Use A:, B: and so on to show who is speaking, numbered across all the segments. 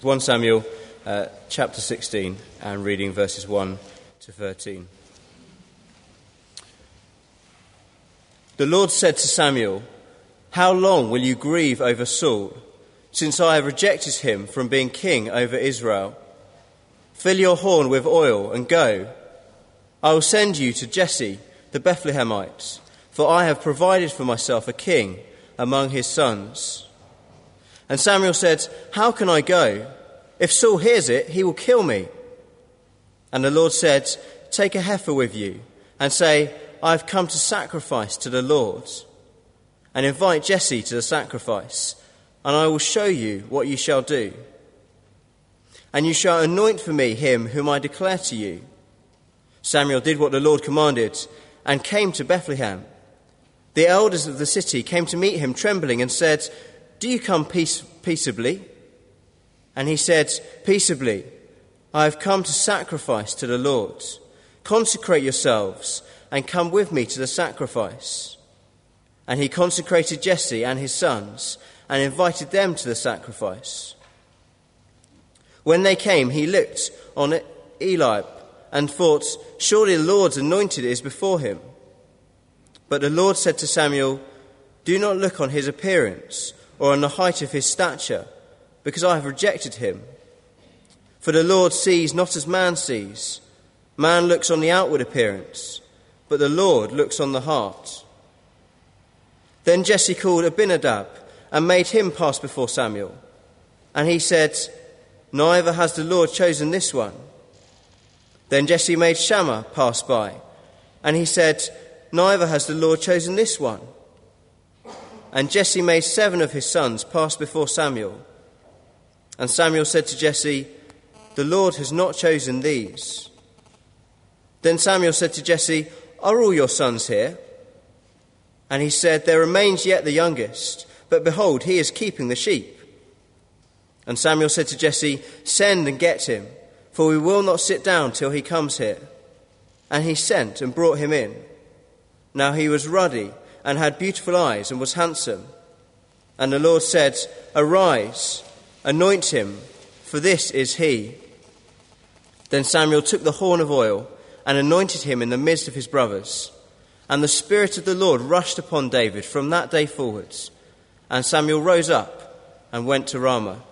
A: 1 Samuel chapter 16 and reading verses 1 to 13. The Lord said to Samuel, "How long will you grieve over Saul, since I have rejected him from being king over Israel? Fill your horn with oil and go. I will send you to Jesse the Bethlehemite, for I have provided for myself a king among his sons." And Samuel said, "How can I go? If Saul hears it, he will kill me." And the Lord said, "Take a heifer with you and say, I have come to sacrifice to the Lord. And invite Jesse to the sacrifice, and I will show you what you shall do. And you shall anoint for me him whom I declare to you." Samuel did what the Lord commanded and came to Bethlehem. The elders of the city came to meet him trembling and said, "Do you come peaceably?" And he said, "Peaceably, I have come to sacrifice to the Lord. Consecrate yourselves and come with me to the sacrifice." And he consecrated Jesse and his sons and invited them to the sacrifice. When they came, he looked on Eliab and thought, "Surely the Lord's anointed is before him." But the Lord said to Samuel, "Do not look on his appearance or on the height of his stature, because I have rejected him. For the Lord sees not as man sees. Man looks on the outward appearance, but the Lord looks on the heart." Then Jesse called Abinadab and made him pass before Samuel. And he said, "Neither has the Lord chosen this one." Then Jesse made Shammah pass by, and he said, "Neither has the Lord chosen this one." And Jesse made 7 of his sons pass before Samuel. And Samuel said to Jesse, "The Lord has not chosen these." Then Samuel said to Jesse, "Are all your sons here?" And he said, "There remains yet the youngest, but behold, he is keeping the sheep." And Samuel said to Jesse, "Send and get him, for we will not sit down till he comes here." And he sent and brought him in. Now he was ruddy and had beautiful eyes and was handsome. And the Lord said, "Arise, anoint him, for this is he." Then Samuel took the horn of oil and anointed him in the midst of his brothers. And the Spirit of the Lord rushed upon David from that day forwards. And Samuel rose up and went to Ramah.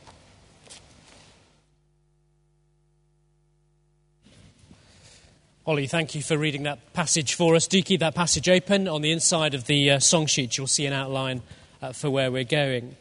B: Ollie, thank you for reading that passage for us. Do keep that passage open. On the inside of the song sheet, you'll see an outline for where we're going.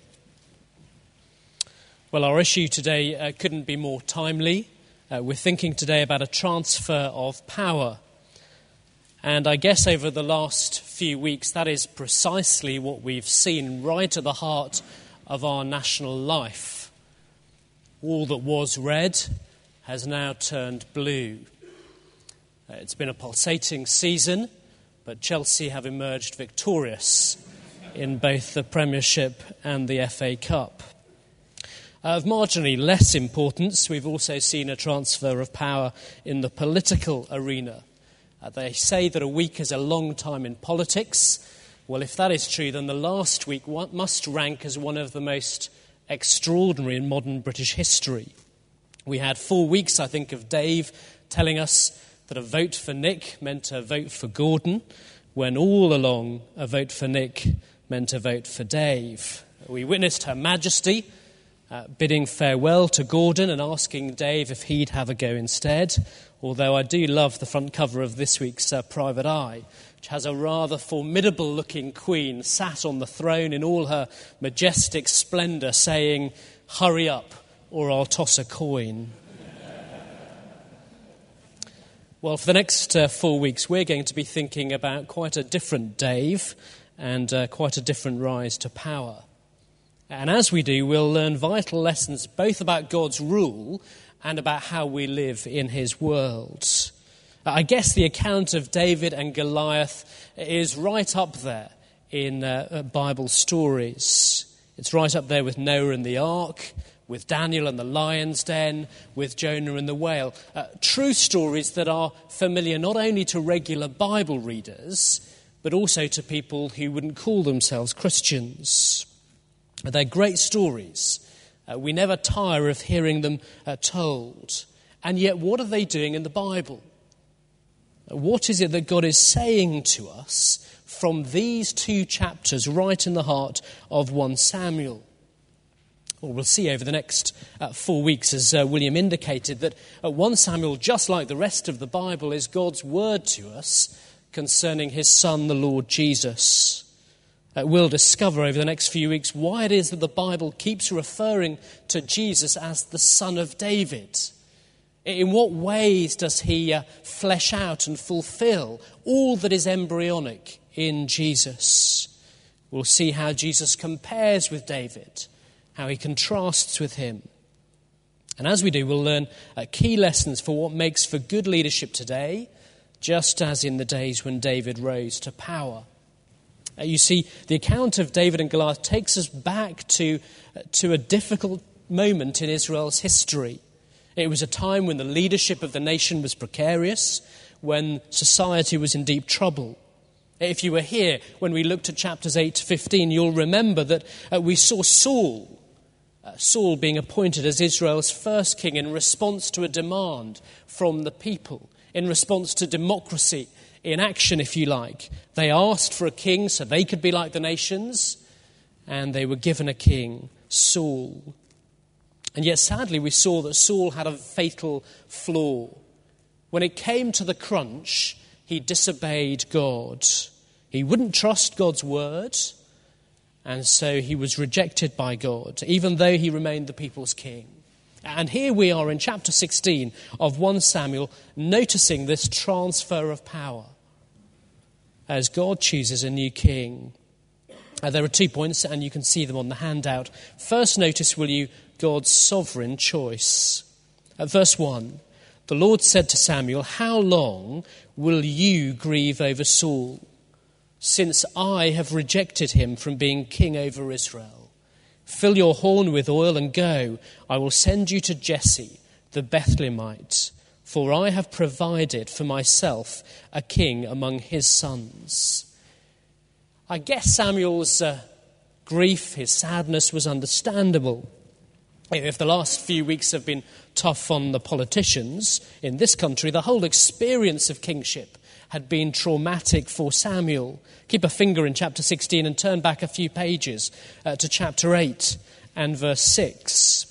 B: Well, our issue today couldn't be more timely. We're thinking today about a transfer of power. And I guess over the last few weeks, that is precisely what we've seen right at the heart of our national life. All that was red has now turned blue. It's been a pulsating season, but Chelsea have emerged victorious in both the Premiership and the FA Cup. Of marginally less importance, we've also seen a transfer of power in the political arena. They say that a week is a long time in politics. Well, if that is true, then the last week must rank as one of the most extraordinary in modern British history. We had 4 weeks, I think, of Dave telling us that a vote for Nick meant a vote for Gordon, when all along a vote for Nick meant a vote for Dave. We witnessed Her Majesty bidding farewell to Gordon and asking Dave if he'd have a go instead, although I do love the front cover of this week's Private Eye, which has a rather formidable-looking queen sat on the throne in all her majestic splendour saying, "Hurry up, or I'll toss a coin." Well, for the next 4 weeks, we're going to be thinking about quite a different Dave and quite a different rise to power. And as we do, we'll learn vital lessons both about God's rule and about how we live in his world. I guess the account of David and Goliath is right up there in Bible stories. It's right up there with Noah and the ark, with Daniel and the lion's den, with Jonah and the whale. True stories that are familiar not only to regular Bible readers, but also to people who wouldn't call themselves Christians. They're great stories, We never tire of hearing them told. And yet, what are they doing in the Bible? What is it that God is saying to us from these 2 chapters right in the heart of 1 Samuel? Well, we'll see over the next 4 weeks, as William indicated, that 1 Samuel, just like the rest of the Bible, is God's word to us concerning his Son, the Lord Jesus. We'll discover over the next few weeks why it is that the Bible keeps referring to Jesus as the Son of David. In what ways does he flesh out and fulfill all that is embryonic in Jesus? We'll see how Jesus compares with David, how he contrasts with him. And as we do, we'll learn key lessons for what makes for good leadership today, just as in the days when David rose to power. You see, the account of David and Goliath takes us back to a difficult moment in Israel's history. It was a time when the leadership of the nation was precarious, when society was in deep trouble. If you were here when we looked at chapters 8 to 15, you'll remember that we saw Saul being appointed as Israel's first king in response to a demand from the people, in response to democracy in action, if you like. They asked for a king so they could be like the nations, and they were given a king, Saul. And yet, sadly, we saw that Saul had a fatal flaw. When it came to the crunch, he disobeyed God. He wouldn't trust God's word, and so he was rejected by God, even though he remained the people's king. And here we are in chapter 16 of 1 Samuel, noticing this transfer of power as God chooses a new king. There are 2 points, and you can see them on the handout. First, notice, will you, God's sovereign choice. At verse 1, the Lord said to Samuel, "How long will you grieve over Saul, since I have rejected him from being king over Israel? Fill your horn with oil and go. I will send you to Jesse, the Bethlehemite, for I have provided for myself a king among his sons." I guess Samuel's grief, his sadness was understandable. If the last few weeks have been tough on the politicians in this country, the whole experience of kingship had been traumatic for Samuel. Keep a finger in chapter 16 and turn back a few pages to chapter 8 and verse 6.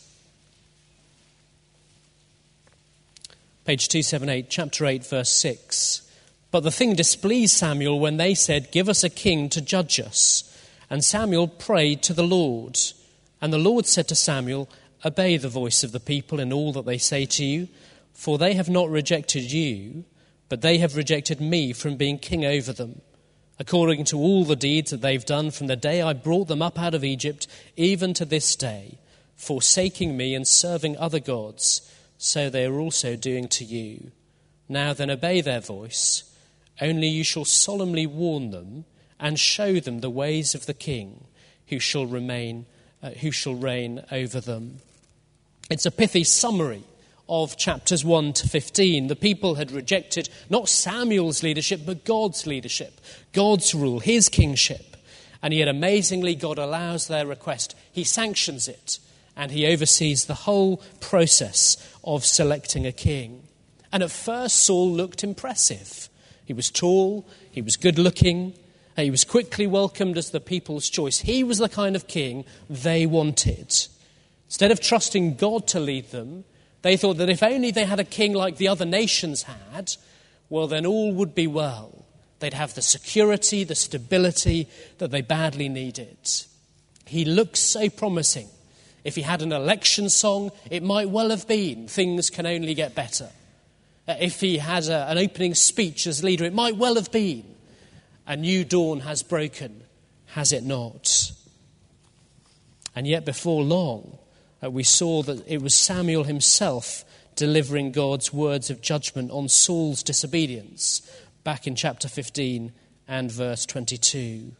B: Page 278, chapter 8, verse 6. "But the thing displeased Samuel when they said, 'Give us a king to judge us.' And Samuel prayed to the Lord. And the Lord said to Samuel, 'Obey the voice of the people in all that they say to you, for they have not rejected you, but they have rejected me from being king over them, according to all the deeds that they've done from the day I brought them up out of Egypt, even to this day, forsaking me and serving other gods, so they are also doing to you. Now then obey their voice, only you shall solemnly warn them and show them the ways of the king who shall reign over them.'" It's a pithy summary of chapters 1 to 15. The people had rejected not Samuel's leadership, but God's leadership, God's rule, his kingship. And yet amazingly, God allows their request. He sanctions it, and he oversees the whole process of selecting a king. And at first, Saul looked impressive. He was tall, he was good looking, he was quickly welcomed as the people's choice. He was the kind of king they wanted. Instead of trusting God to lead them, they thought that if only they had a king like the other nations had, well, then all would be well. They'd have the security, the stability that they badly needed. He looked so promising. If he had an election song, it might well have been, "Things can only get better." If he had an opening speech as leader, it might well have been, "A new dawn has broken, has it not?" And yet before long, we saw that it was Samuel himself delivering God's words of judgment on Saul's disobedience, back in chapter 15 and verse 22.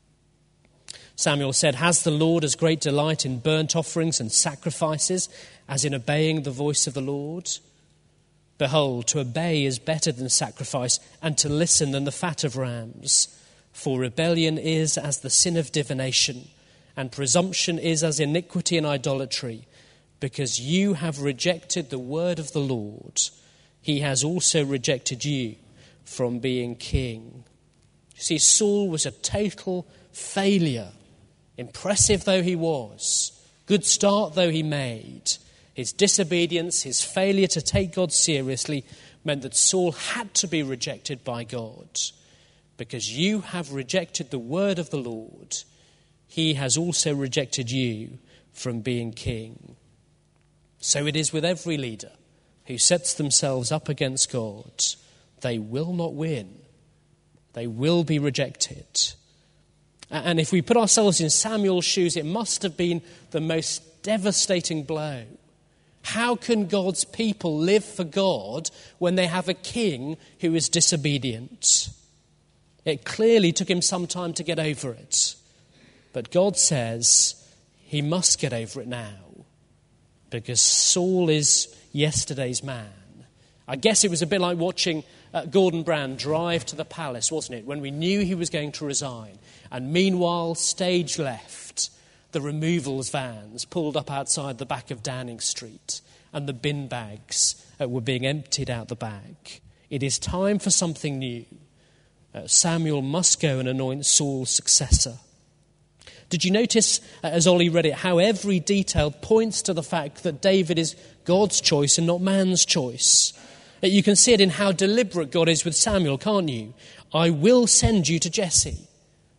B: Samuel said, "Has the Lord as great delight in burnt offerings and sacrifices as in obeying the voice of the Lord? Behold, to obey is better than sacrifice, and to listen than the fat of rams. For rebellion is as the sin of divination, and presumption is as iniquity and idolatry. Because you have rejected the word of the Lord, he has also rejected you from being king. You see, Saul was a total failure. Impressive though he was, good start though he made, his disobedience, his failure to take God seriously meant that Saul had to be rejected by God. Because you have rejected the word of the Lord, he has also rejected you from being king. So it is with every leader who sets themselves up against God. They will not win. They will be rejected. And if we put ourselves in Samuel's shoes, it must have been the most devastating blow. How can God's people live for God when they have a king who is disobedient? It clearly took him some time to get over it. But God says he must get over it now, because Saul is yesterday's man. I guess it was a bit like watching Gordon Brown drive to the palace, wasn't it, when we knew he was going to resign. And meanwhile, stage left, the removals vans pulled up outside the back of Downing Street, and the bin bags were being emptied out the back. It is time for something new. Samuel must go and anoint Saul's successor. Did you notice, as Ollie read it, how every detail points to the fact that David is God's choice and not man's choice? You can see it in how deliberate God is with Samuel, can't you? I will send you to Jesse.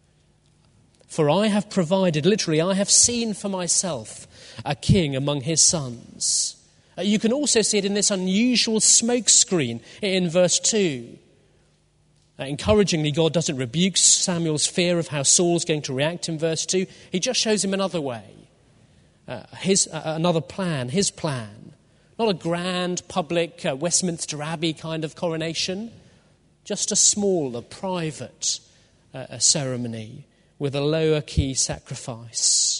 B: For I have provided, literally, I have seen for myself a king among his sons. You can also see it in this unusual smoke screen in verse 2. Encouragingly, God doesn't rebuke Samuel's fear of how Saul's going to react in verse 2. He just shows him another way, another plan, his plan. Not a grand, public Westminster Abbey kind of coronation, just a smaller, private ceremony with a lower-key sacrifice.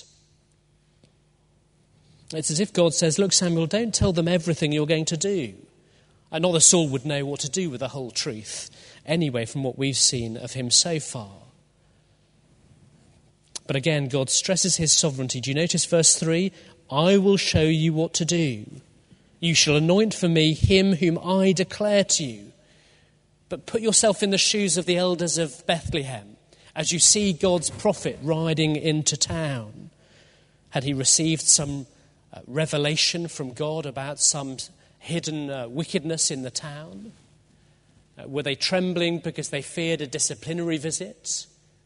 B: It's as if God says, look, Samuel, don't tell them everything you're going to do. And not that Saul would know what to do with the whole truth, anyway, from what we've seen of him so far. But again, God stresses his sovereignty. Do you notice verse 3? I will show you what to do. You shall anoint for me him whom I declare to you. But put yourself in the shoes of the elders of Bethlehem as you see God's prophet riding into town. Had he received some revelation from God about some hidden wickedness in the town? Were they trembling because they feared a disciplinary visit?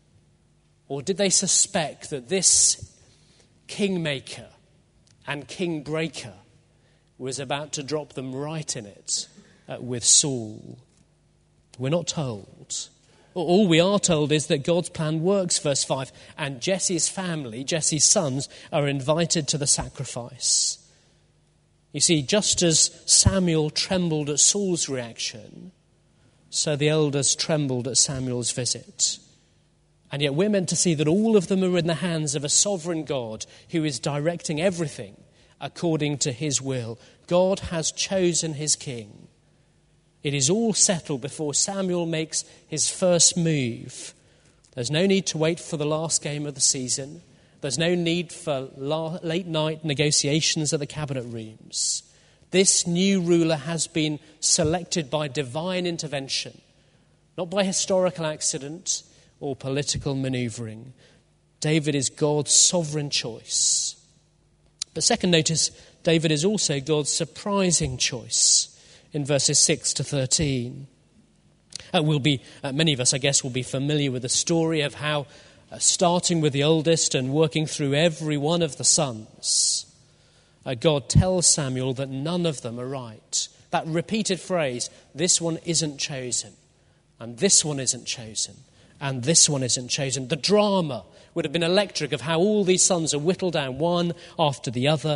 B: Or did they suspect that this kingmaker and king breaker was about to drop them right in it with Saul? We're not told. All we are told is that God's plan works, verse 5, and Jesse's family, Jesse's sons, are invited to the sacrifice. You see, just as Samuel trembled at Saul's reaction, so the elders trembled at Samuel's visit. And yet we're meant to see that all of them are in the hands of a sovereign God who is directing everything according to his will. God has chosen his king. It is all settled before Samuel makes his first move. There's no need to wait for the last game of the season. There's no need for late-night negotiations at the cabinet rooms. This new ruler has been selected by divine intervention, not by historical accident or political manoeuvring. David is God's sovereign choice. But second, notice, David is also God's surprising choice in verses 6 to 13. Many of us, I guess, will be familiar with the story of how, starting with the oldest and working through every one of the sons, God tells Samuel that none of them are right. That repeated phrase, this one isn't chosen, and this one isn't chosen, and this one isn't chosen. The drama would have been electric of how all these sons are whittled down one after the other,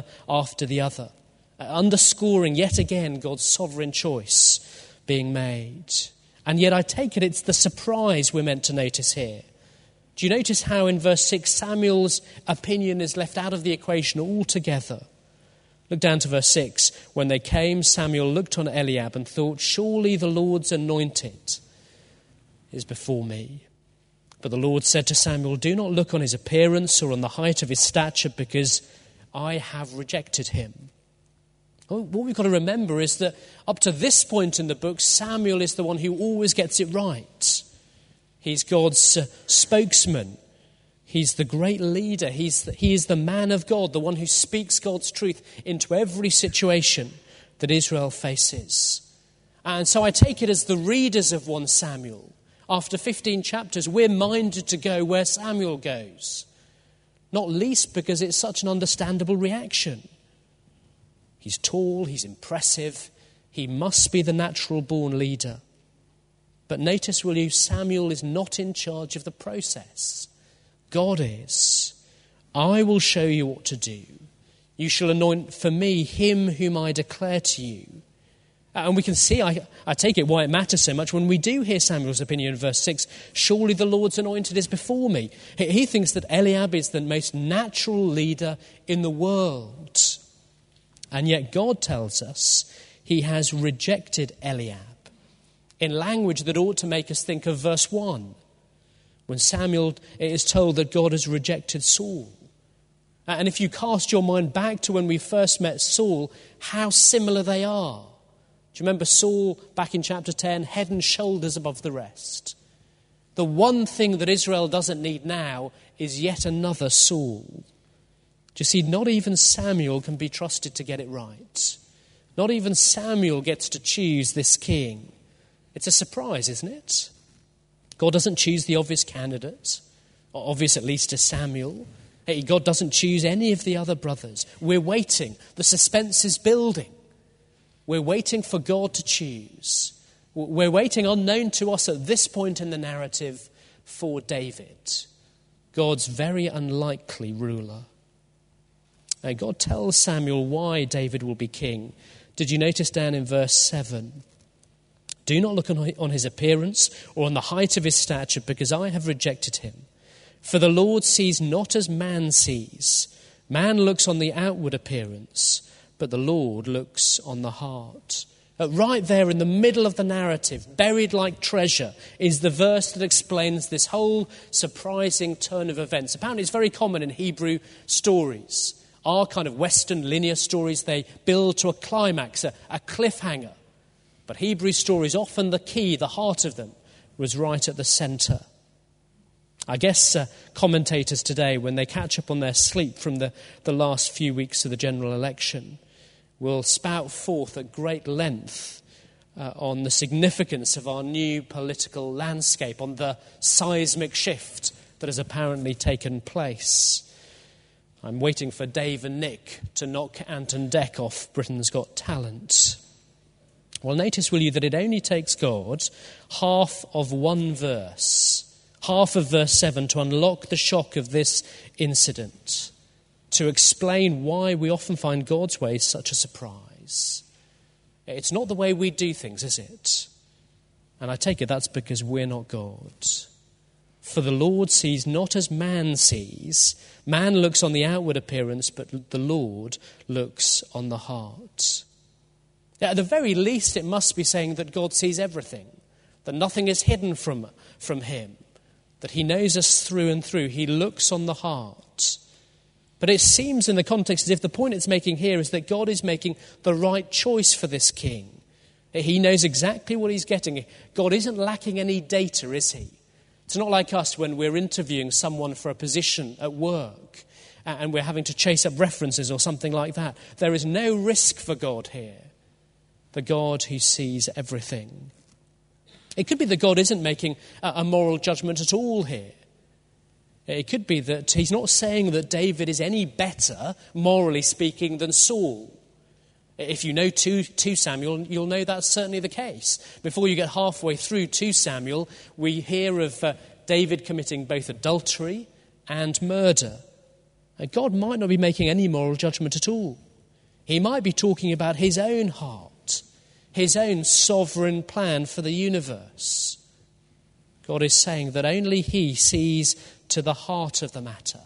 B: underscoring yet again God's sovereign choice being made. And yet I take it it's the surprise we're meant to notice here. Do you notice how in verse 6 Samuel's opinion is left out of the equation altogether? Look down to verse 6. When they came, Samuel looked on Eliab and thought, surely the Lord's anointed is before me. But the Lord said to Samuel, do not look on his appearance or on the height of his stature, because I have rejected him. What we've got to remember is that up to this point in the book, Samuel is the one who always gets it right. He's God's spokesman. He's the great leader. He is the man of God, the one who speaks God's truth into every situation that Israel faces. And so I take it as the readers of 1 Samuel, after 15 chapters, we're minded to go where Samuel goes. Not least because it's such an understandable reaction. He's tall, he's impressive, he must be the natural-born leader. But notice, will you, Samuel is not in charge of the process. God is. I will show you what to do. You shall anoint for me him whom I declare to you. And we can see, I take it, why it matters so much when we do hear Samuel's opinion in verse 6. Surely the Lord's anointed is before me. He thinks that Eliab is the most natural leader in the world. And yet God tells us he has rejected Eliab in language that ought to make us think of verse 1, when Samuel is told that God has rejected Saul. And if you cast your mind back to when we first met Saul, how similar they are. Do you remember Saul back in chapter 10, head and shoulders above the rest? The one thing that Israel doesn't need now is yet another Saul. Do you see, not even Samuel can be trusted to get it right. Not even Samuel gets to choose this king. It's a surprise, isn't it? God doesn't choose the obvious candidate, or obvious at least to Samuel. God doesn't choose any of the other brothers. We're waiting. The suspense is building. We're waiting for God to choose. We're waiting, unknown to us at this point in the narrative, for David, God's very unlikely ruler. Now, God tells Samuel why David will be king. Did you notice down in verse 7? Do not look on his appearance or on the height of his stature, because I have rejected him. For the Lord sees not as man sees. Man looks on the outward appearance, but the Lord looks on the heart. Right there in the middle of the narrative, buried like treasure, is the verse that explains this whole surprising turn of events. Apparently it's very common in Hebrew stories. Our kind of Western linear stories, they build to a climax, a cliffhanger. But Hebrew stories, often the key, the heart of them, was right at the centre. I guess commentators today, when they catch up on their sleep from the last few weeks of the general election, will spout forth at great length on the significance of our new political landscape, on the seismic shift that has apparently taken place. I'm waiting for Dave and Nick to knock Anton Deck off Britain's Got Talent. Well, notice, will you, that it only takes God half of one verse, half of verse 7, to unlock the shock of this incident, to explain why we often find God's ways such a surprise. It's not the way we do things, is it? And I take it that's because we're not God. For the Lord sees not as man sees. Man looks on the outward appearance, but the Lord looks on the heart. At the very least, it must be saying that God sees everything, that nothing is hidden from him, that he knows us through and through. He looks on the heart. But it seems in the context as if the point it's making here is that God is making the right choice for this king. He knows exactly what he's getting. God isn't lacking any data, is he? It's not like us when we're interviewing someone for a position at work and we're having to chase up references or something like that. There is no risk for God here. The God who sees everything. It could be that God isn't making a moral judgment at all here. It could be that he's not saying that David is any better, morally speaking, than Saul. If you know 2 Samuel, you'll know that's certainly the case. Before you get halfway through 2 Samuel, we hear of David committing both adultery and murder. God might not be making any moral judgment at all. He might be talking about his own heart, his own sovereign plan for the universe. God is saying that only he sees to the heart of the matter,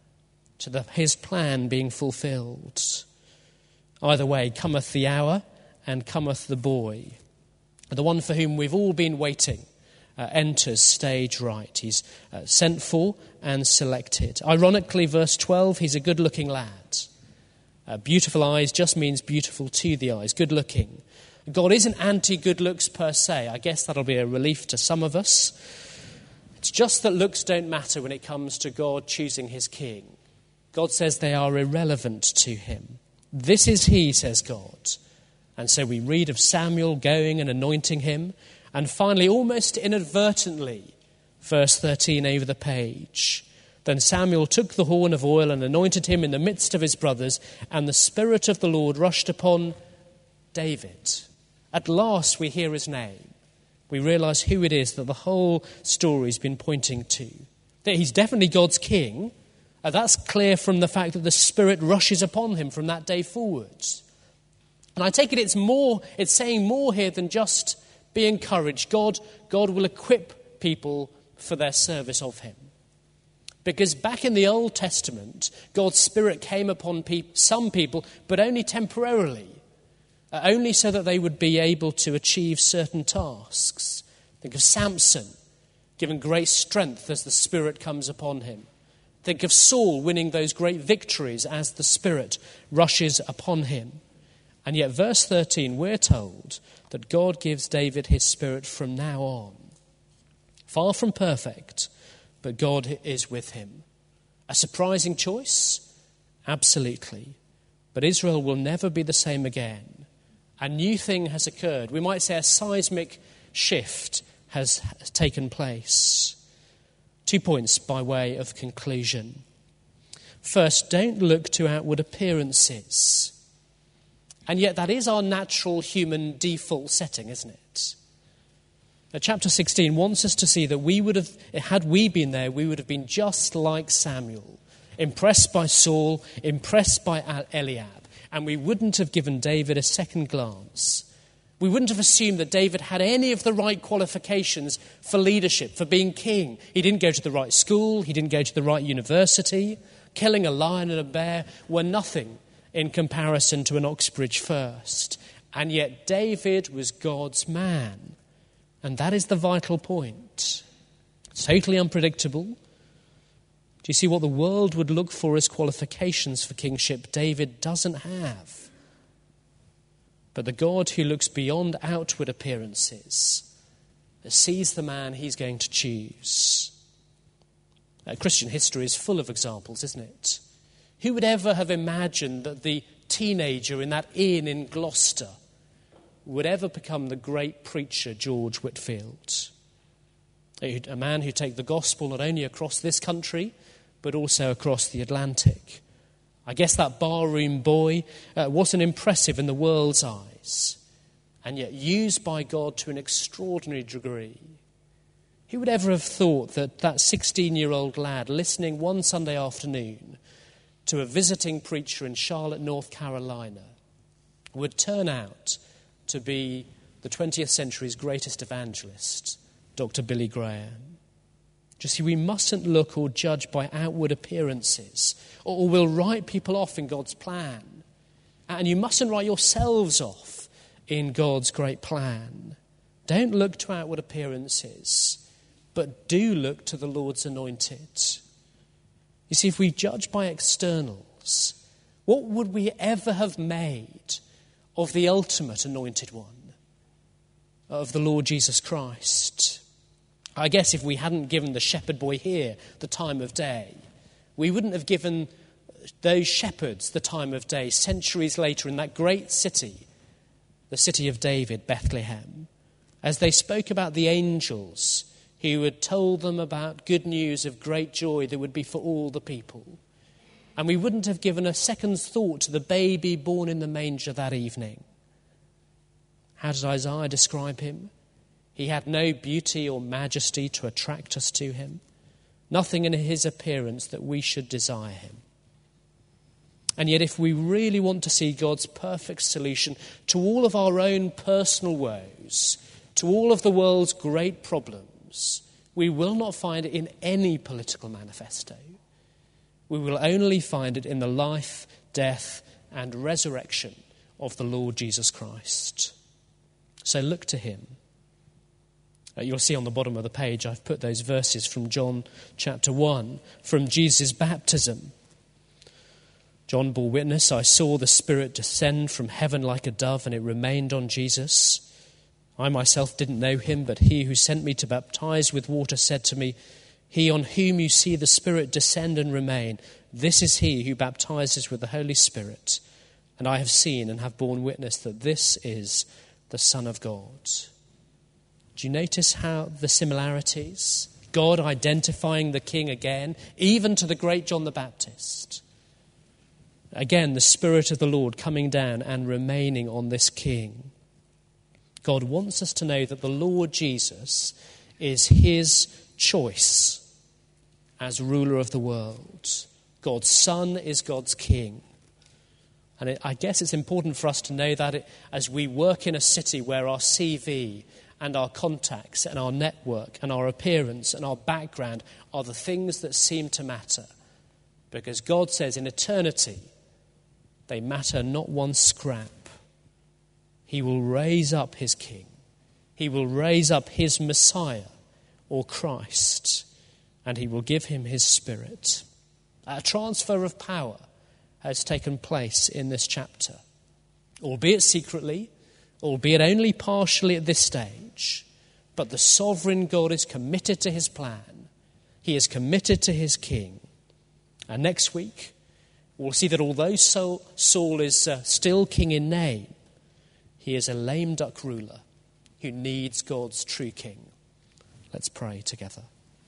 B: to his plan being fulfilled. Either way, cometh the hour and cometh the boy, the one for whom we've all been waiting, enters stage right. He's sent for and selected. Ironically, verse 12, he's a good-looking lad. Beautiful eyes just means beautiful to the eyes, good-looking. God isn't anti-good looks per se. I guess that'll be a relief to some of us. It's just that looks don't matter when it comes to God choosing his king. God says they are irrelevant to him. This is he, says God. And so we read of Samuel going and anointing him. And finally, almost inadvertently, verse 13 over the page, then Samuel took the horn of oil and anointed him in the midst of his brothers, and the Spirit of the Lord rushed upon David. At last we hear his name. We realise who it is that the whole story's been pointing to. That he's definitely God's king. That's clear from the fact that the Spirit rushes upon him from that day forwards. And I take it it's saying more here than just be encouraged. God will equip people for their service of him. Because back in the Old Testament, God's Spirit came upon some people, but only temporarily. Only so that they would be able to achieve certain tasks. Think of Samson, given great strength as the Spirit comes upon him. Think of Saul winning those great victories as the Spirit rushes upon him. And yet, verse 13, we're told that God gives David his Spirit from now on. Far from perfect, but God is with him. A surprising choice? Absolutely. But Israel will never be the same again. A new thing has occurred. We might say a seismic shift has taken place. 2 points by way of conclusion. First, don't look to outward appearances. And yet that is our natural human default setting, isn't it? Now, chapter 16 wants us to see that had we been there, we would have been just like Samuel, impressed by Saul, impressed by Eliab, and we wouldn't have given David a second glance. We wouldn't have assumed that David had any of the right qualifications for leadership, for being king. He didn't go to the right school, he didn't go to the right university. Killing a lion and a bear were nothing in comparison to an Oxbridge first. And yet David was God's man. And that is the vital point. It's totally unpredictable. Do you see what the world would look for as qualifications for kingship? David doesn't have. But the God who looks beyond outward appearances sees the man he's going to choose. Christian history is full of examples, isn't it? Who would ever have imagined that the teenager in that inn in Gloucester would ever become the great preacher George Whitefield? A man who'd take the gospel not only across this country, but also across the Atlantic. I guess that barroom boy wasn't impressive in the world's eyes, and yet used by God to an extraordinary degree. Who would ever have thought that 16-year-old lad listening one Sunday afternoon to a visiting preacher in Charlotte, North Carolina, would turn out to be the 20th century's greatest evangelist, Dr. Billy Graham? Just see, we mustn't look or judge by outward appearances, or we'll write people off in God's plan. And you mustn't write yourselves off in God's great plan. Don't look to outward appearances, but do look to the Lord's anointed. You see, if we judge by externals, what would we ever have made of the ultimate anointed one, of the Lord Jesus Christ? I guess if we hadn't given the shepherd boy here the time of day, we wouldn't have given those shepherds the time of day centuries later in that great city, the city of David, Bethlehem, as they spoke about the angels who had told them about good news of great joy that would be for all the people. And we wouldn't have given a second's thought to the baby born in the manger that evening. How does Isaiah describe him? He had no beauty or majesty to attract us to him, nothing in his appearance that we should desire him. And yet if we really want to see God's perfect solution to all of our own personal woes, to all of the world's great problems, we will not find it in any political manifesto. We will only find it in the life, death, and resurrection of the Lord Jesus Christ. So look to him. You'll see on the bottom of the page I've put those verses from John chapter 1, from Jesus' baptism. John bore witness, I saw the Spirit descend from heaven like a dove, and it remained on Jesus. I myself didn't know him, but he who sent me to baptize with water said to me, he on whom you see the Spirit descend and remain, this is he who baptizes with the Holy Spirit. And I have seen and have borne witness that this is the Son of God. Do you notice how the similarities? God identifying the King again, even to the great John the Baptist. Again, the Spirit of the Lord coming down and remaining on this King. God wants us to know that the Lord Jesus is his choice as ruler of the world. God's Son is God's King. And I guess it's important for us to know that as we work in a city where our CV and our contacts and our network and our appearance and our background are the things that seem to matter. Because God says in eternity, they matter not one scrap. He will raise up his King. He will raise up his Messiah or Christ, and he will give him his Spirit. A transfer of power has taken place in this chapter, albeit secretly, albeit only partially at this stage. But the sovereign God is committed to his plan. He is committed to his King. And next week, we'll see that although Saul is still king in name, he is a lame duck ruler who needs God's true King. Let's pray together.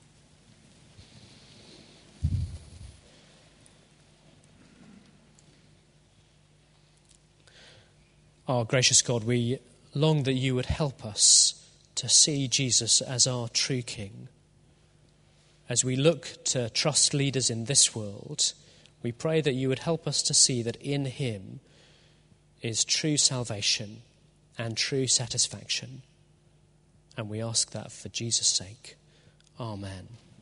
B: Our gracious God, we long that you would help us to see Jesus as our true King. As we look to trust leaders in this world, we pray that you would help us to see that in him is true salvation and true satisfaction. And we ask that for Jesus' sake. Amen.